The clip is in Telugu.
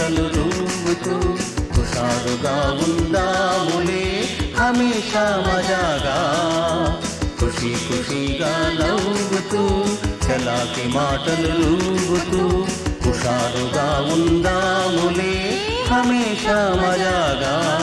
మాటలు రూగుతూ హుషారుగా ఉందాములే హమేషా మజాగా ఖుషీ ఖుషీగా నవ్వుతూ చలాకి మాటలు రూగుతూ హుషారుగా ఉందాములే హమేషా మజాగా